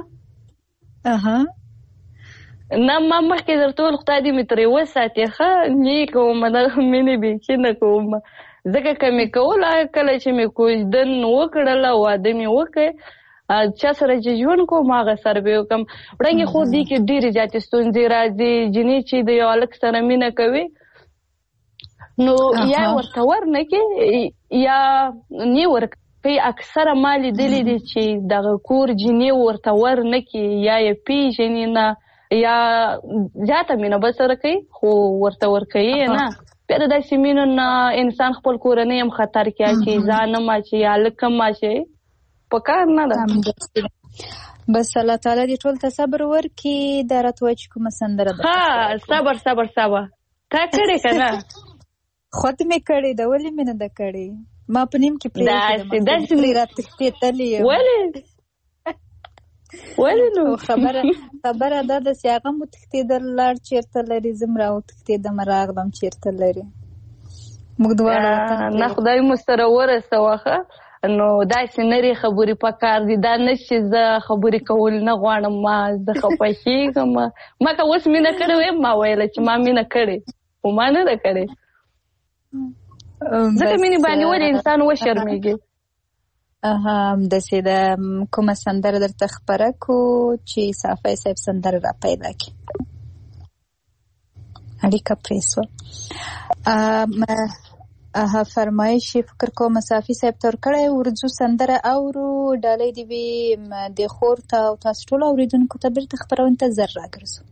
نه ما مخکې درته وویل خدای دې مې ترې وساتې ښه نه کوم دغه مینې بیخي نه کوم ځکه که مې کوله کله چې مې کوژدن وکړله واده مې وکړ چا سره چې ژوند کوم هغه سره به یې وکړم وړاندې خو دې کې ډېرې زیاتې ستونزې راځي جنې چې د یو هلک سره مینه کوي نو یا ورته ورنکې یا نی ورکوي. اکثره ما لیدلي دي چې دغه کور جینۍ ورته ورنکې یا یې پیژني نه یا زیاته مینه به سره کوي خو ورته ورکوي نه. بیا د داسې مینو نه انسان خپل کورنۍ هم خطر کې اچي، ځان هم اچي، هلک هم اچي، په کار نه ده. بس الله تعالی دې ټول ته صبر ورکړي. دا راته وایي چې کومه سندره ده؟ ها صبر صبر صبر. تا کړې که نه؟ خود مې کړې ده. ولې مې نه ده کړې؟ ما په نیم کې پرېږدې راتښتېدلې یم. ولې نو خبره دا ده چې هغه مو تښتېدل لاړ چېرته لري، زه م راوتښتېدم راغلم چېرته لري. موږ دواړه نه خدای مو سره ورسوه ښه. نو داسې نرې خبرې پکار دي. دا نه چې زه خبرې کول نه غواړم، ما زه خفه کېږم. ما که اوس مینه کړې ویم ما ویله چې ما مینه کړې خو ما نه ده کړې. ځکه مینې باندې ولې انسان وشرمېږي. همداسې ده. کومه سندره درته خپره کړو چې صافی صاحب سندره را پیدا کړي؟ اړیکه پرې شوه. فرمایش فکر کوم صافی صاحب تور کړی. ورځو سندره اورو. ډالۍ دې وي د خور ته او تاسو ټولو اورېدونکو ته. بېرته خپرونې ته زر راګرځو.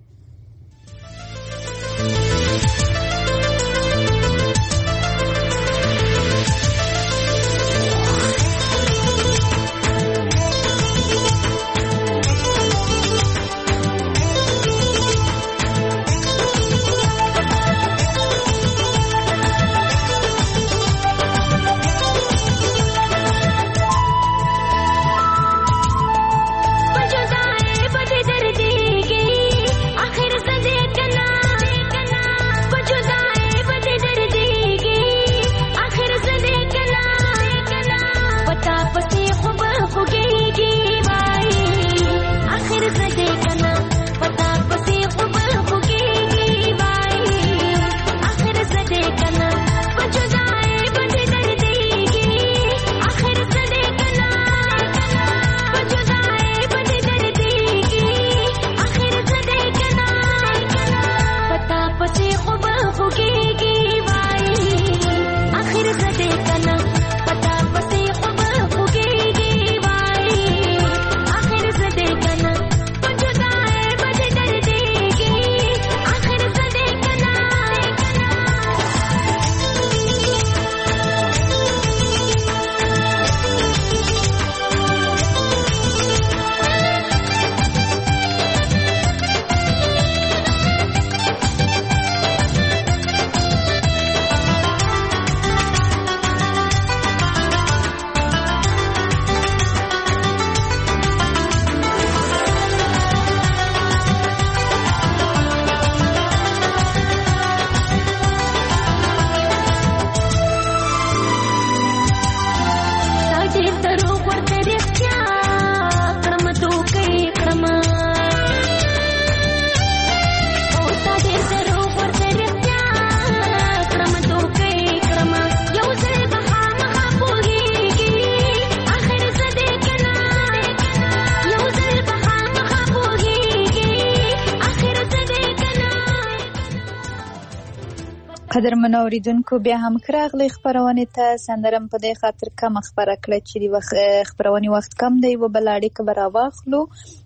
قدرمن اوریدونکو بیا هم راغلی خبرونه ته. سندرم په دې خاطر کم خبره کړه چې د خبرونه وخت کم دی و بل اړیکه برا واخلو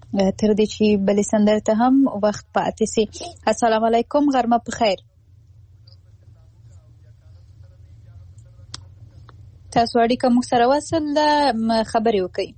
تر دې چې بل سندر ته هم وخت پاتې سي. السلام علیکم، غرمه په خیر. تاسو اړیکه مو سره وصل خبرې وکړئ.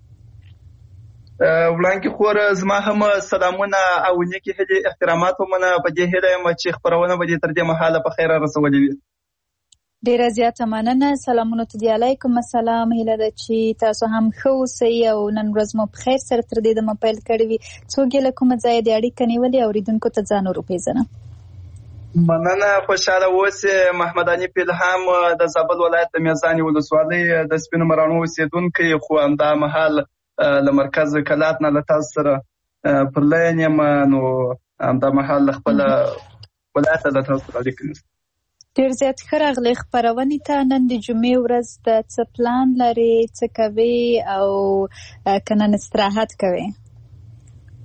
وړاندې خور زما هم سلامونه او نیکې هیلې احترامات ومنه. په دې هیله یم چې خبرونه به دې تر دې مهاله په خیر رسولې وي. ډیره زیاته مننه. سلامونه ته دی. علیکم السلام. هیله ده چې تاسو هم ښه اوسئ او نن ورځ مو په خیر سره تر دې دمه پیل کړې وي. څوک یې له کومه ځایه د اړیکه نیولې اورېدونکو ته ځان ور وپېژنه. مننه. خوشحاله اوسئ. محمد علي پیلهام د زابل ولایت د میزانې ولسوالۍ د سپینو مراڼو اوسېدونکی، خو همدا مهال له مرکز وکالات نه له تاسو سره پر لاین یم. نو همدا مهال له خپله ولایته له تاسو سره اړیکه نیسم. ډېر زیات ښه راغلی خپرونې ته. نن د جمعې ورځ د څه پلان لرې، څه کوې او که نن استراحت کوې؟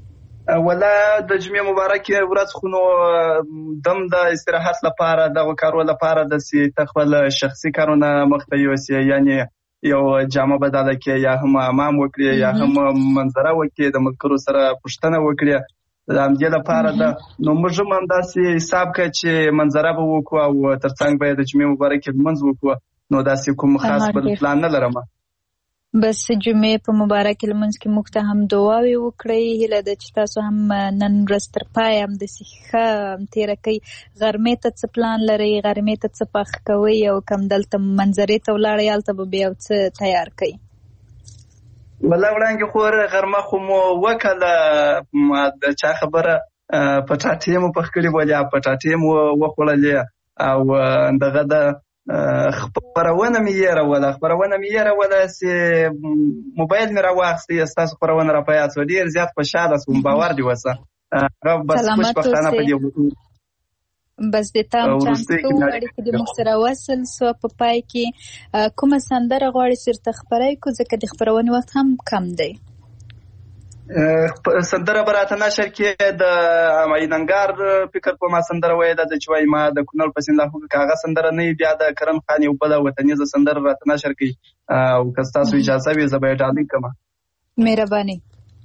ولا د جمعې مبارکې ورځ خو نو دم د استراحت لپاره دغه کارو لپاره داسې ته خپل شخصي کارونه مخته یوسې، یعنې یو جامه بدله کړې یا هم حمام وکړې یا هم منظره وکړې، د ملګرو سره پوښتنه وکړې. د همدې لپاره ده نو موږ هم همداسې حساب کړه چې منظره به وکړو او تر څنګ به یې د جمعې مبارکې لمونځ وکړو. نو داسې کوم خاص بل پلان نه لرم. بس جمعې په مبارک لمونځ کې موږ ته هم دعاوې وکړئ. هیله ده چې تاسو هم نن ورځ تر پایه همداسې ښه تېره کوئ. غرمې ته څه پلان لرئ؟ غرمې ته څه پخ کوئ؟ او کوم دلته منظرې ته ولاړئ هلته به بیا څه تیار کوئ؟ والله وړاندې خو غرمه خو مو وکړله، د چا خبره پټاټې مو پخ کړي ولې، پټاټې مو وخوړلې او دغه د خبرونه مې یېروله چې موبایل مې راواخیستی، ستاسو خبرونه را په یاد شوه. ډېر زیات خوشحاله شوم، باور دې وسه. هغه بس خوشبختانه په دې بس د تام چانس ته وغواړي چې د موږ سره وصل سو. په پای کې کومه سندره غواړي چې درته خپره کړو، ځکه د خپرونې وخت هم کم دی؟ سندره به راته نشر کې د عیننګار فکر کوم سندره وایي ده چې وایي ما د کونړ په سیند لاهو کې هغه سندره نه بیا د کرم خان یو بله وطنیزه سندره راته نشر کوي، او که ستاسو اجازه وي زه به یې ډالۍ کړم. مهرباني.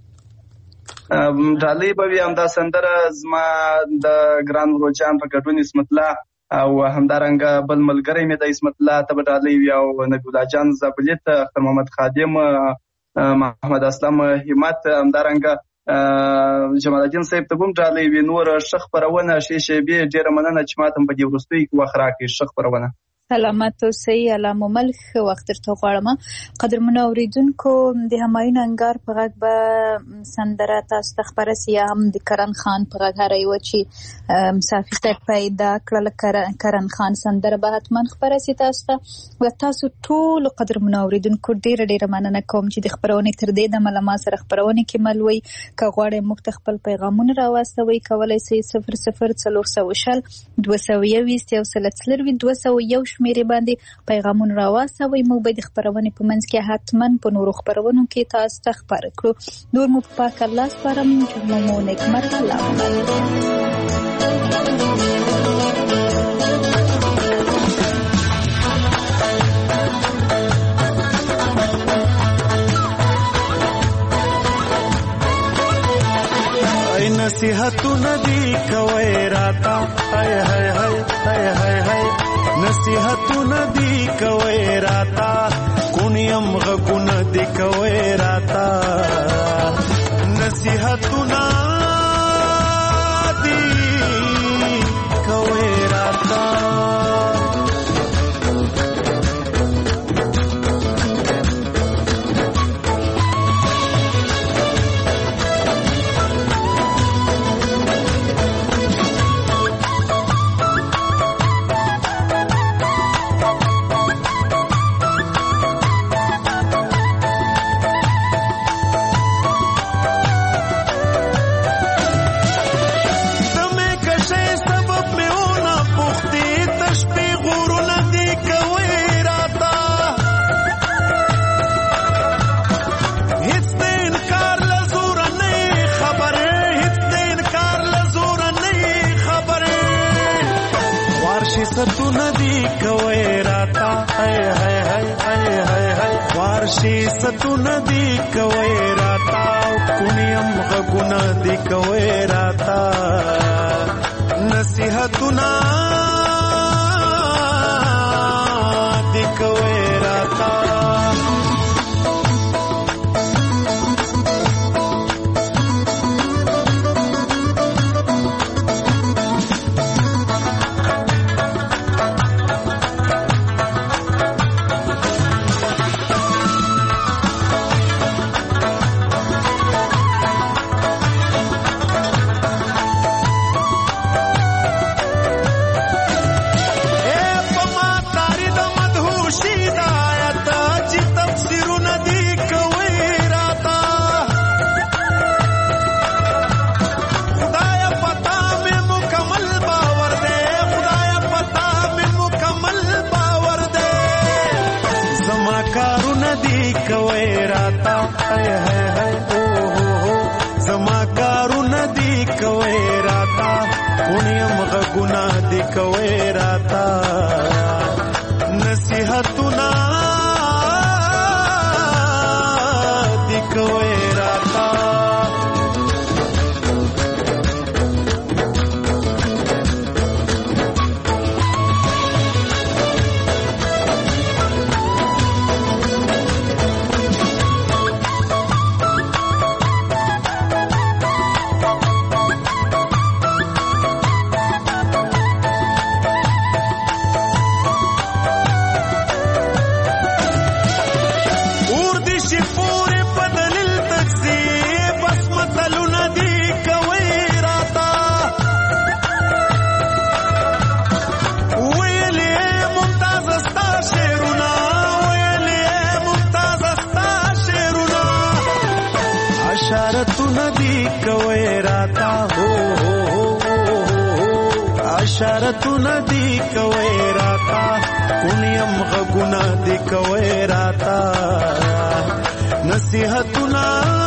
ډالۍ به وي همدا سندره زما د ګران وروجان په ګډون عصمت الله او همدارنګه بل ملګری مې د عصمت الله ته به ډالۍ وي، او نبی الله جان زابلي ته، اختر محمد خادم، محمد اسلام همت، همدارنګه جمال الدین صاحب ته هم ډالۍ وي. نور ښه خپرونه ښې شیبې، ډېره مننه چې ما ته په دې وروستیو کې وخت راکړئ. ښه خپرونه. سلامت اوسئ. الله مو مل ښه وخت درته غواړم. قدرمنو اورېدونکو، د همایون انګار په غږ به سندره تاسو ته خپره سي، یا هم د کرن خان په غږ هره یوه چې مسافر صاحب پیدا کړله کرن خان سندره به حتما خپره سي تاسو ته. و تاسو ټولو قدرمنو اورېدونکو ډېره ډېره مننه کوم چې د خپرونې تر دې دمه له ما سره خپرونې کې مل وئ. که غواړئ موږ ته خپل پیغامونه راواستوئ، کولی سئ 004040 221 201 شمیرې باندې پیغامونه راواستوئ. موږ به د خپرونې په منځ کې حتما په نورو خپرونو کې تاسو ته خپاره کړو. نور مو په پاک الله سپارم. جمعه مو نېکمرغه. الله نصیحتونه دي کوي راته، هاي هاي هاي هاي هاي هاي نصیحتونه دي کوي راته، کونیم غږونه دي کوي راته، نصیحتونه دي کوي راته. ستونه دی کوي راتا، هاي هاي هاي هاي هاي هاي وارشي ستونه دی کوي راتا، کونیم غږونه دی کوي راتا، نصیحتونه دی کوي راتا. زما کارونه اشارتونه دی کوي راتا هو اشارتونه دی کوي راتا کونیم غګونه دی کوي راتا نصیحتونه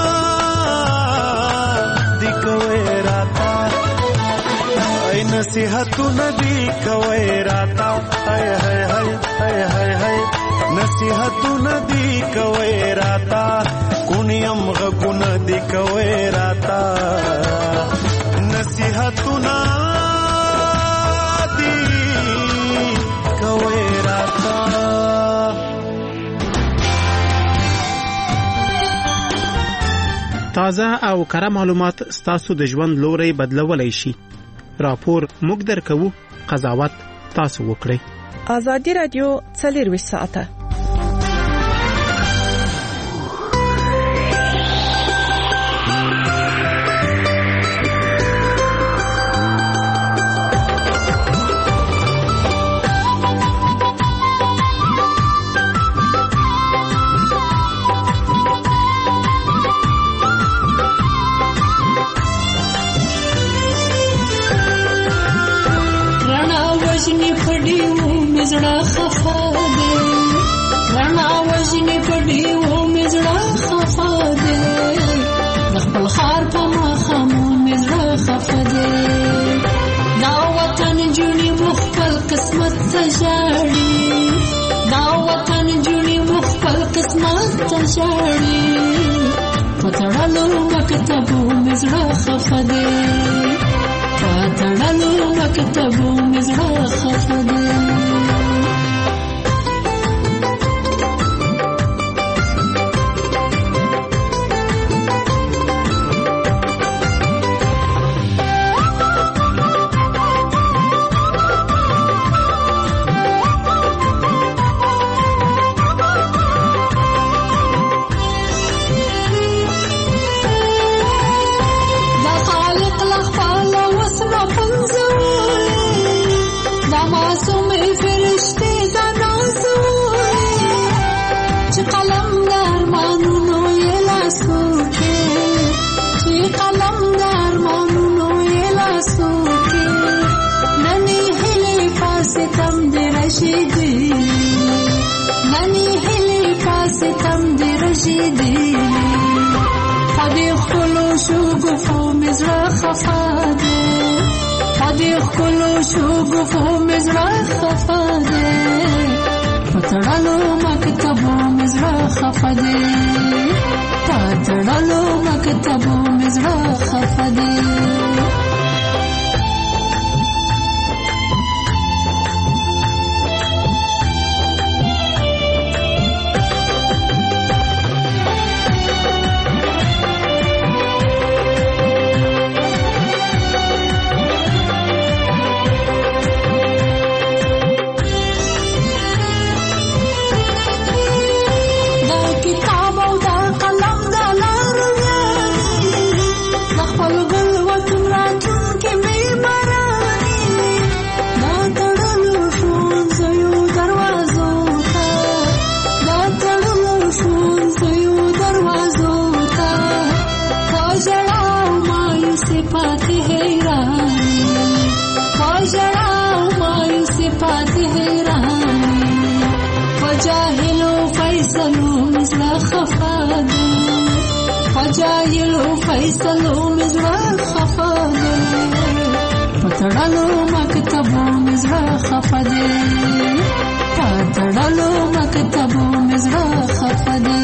دی کوي راتا ای نصیحتونه دی کوي راتا هاي هاي هاي هاي هاي هاي نصیحتونه دی کوي راتا کونیم غګونه دی کوي راتا نصیحتونه دی کوي راتا تازه او کره معلومات ستاسو د ژوند لوري بدلولای شي. راپور موږ درکو، قضاوت تاسو وکړئ. ازادي رادیو 24 ساعته. وجنی پډیو مزړه خفا دے رڼا وجنی پډیو مزړه خفا دے خپل خار په مخامو مزړه خفا دے دا وطن جونی مخفل قسمت تجاړي دا وطن جونی مخفل قسمت تجاړي پتړلو مکتبو مزړه خفا دے پتړلو مکتبو مزړه خفا دے ننی هلی پاسه تم دی رشیدی خدای خلو شو گفو مزرا خفا دے خدای خلو شو گفو مزرا خفا دے پتړلو مکتبو مزرا خفا دے پتړلو مکتبو مزرا خفا دے جاهلو فیصلو مزرا خفا دے پتړلو مکتبو مزرا خفا دے پتړلو مکتبو مزرا خفا دے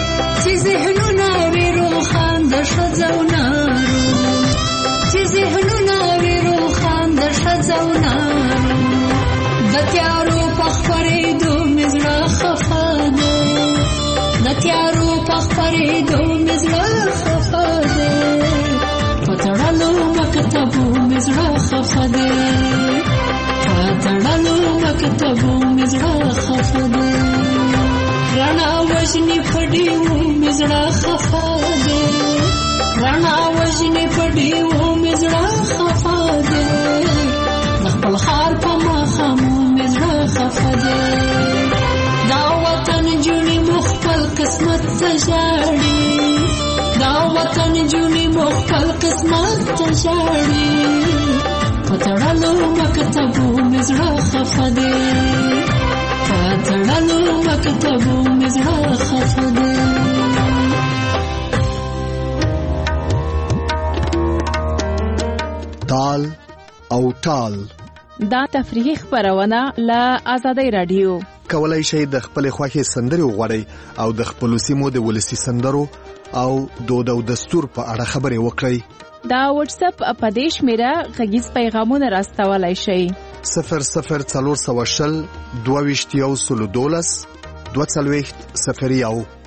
ذهنونه ویرو خان د شذونارو چې ذهن تیارو په خپرېدو مې زړه خفه دی د تیارو په خپرېدو مې زړه خفه دی په تړلو مکتبو مې زړه خفه دی په تړلو مکتبو مې زړه خفه دی رڼا وژني په ډیوو مې زړه خفه دی رڼا وژني په ډیوو مې زړه خفه دی د خپل ښار په ماښامو مې زړه خفه دی دا وطن جونې مو خپل قسمت ته ژاړي دا وطن جونې مو خپل قسمت ته ژاړي په تړلو مکتبو مې زړه خفه دی په تړلو مکتبو مې زړه خفه دی تال او ټال دا تفریحي خبرونه له آزادۍ رادیو کولای شئ د خپل خوښي سندري وغوړئ او د خپل سیمو د ولسی سندرو او دود او دستور په اړه خبرې وکړئ. دا واتس اپ اپدیش میرا غږیز پیغامونه راستولای شئ 0040 22 12 20